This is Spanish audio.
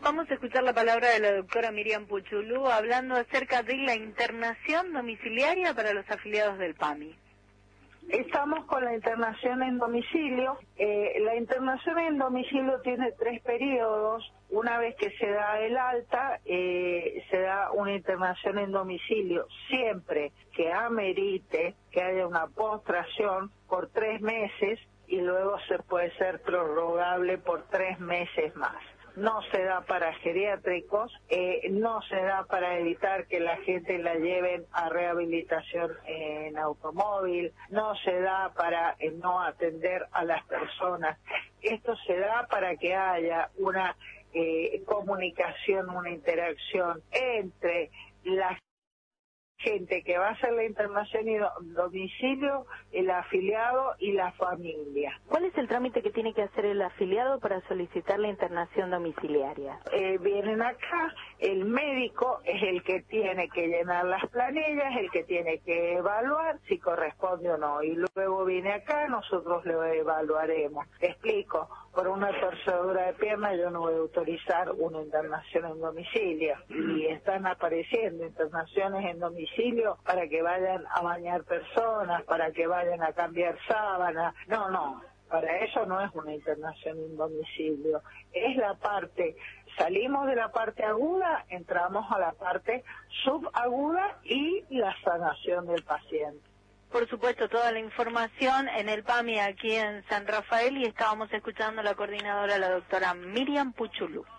Vamos a escuchar la palabra de la doctora Miriam Puchulú hablando acerca de la internación domiciliaria para los afiliados del PAMI. Estamos con la internación en domicilio. La internación en domicilio tiene 3 periodos. Una vez que se da el alta, se da una internación en domicilio siempre que amerite que haya una postración por 3 meses y luego se puede ser prorrogable por 3 meses más. No se da para geriátricos, no se da para evitar que la gente la lleven a rehabilitación en automóvil, no se da para no atender a las personas. Esto se da para que haya una comunicación, una interacción entre la gente que va a hacer la internación y domicilio, el afiliado y la familia. ¿Cuál es el trámite que tiene que hacer el afiliado para solicitar la internación domiciliaria? Vienen acá, el médico es el que tiene que llenar las planillas, el que tiene que evaluar si corresponde o no, y luego viene acá, nosotros lo evaluaremos. Te explico, por una torcedura de pierna yo no voy a autorizar una internación en domicilio, y están apareciendo internaciones en domicilio para que vayan a bañar personas, para que vayan a cambiar sábanas. No, para eso no es una internación en domicilio. Es la parte, salimos de la parte aguda, entramos a la parte subaguda y la sanación del paciente. Por supuesto, toda la información en el PAMI aquí en San Rafael, y estábamos escuchando a la coordinadora, la doctora Miriam Puchulú.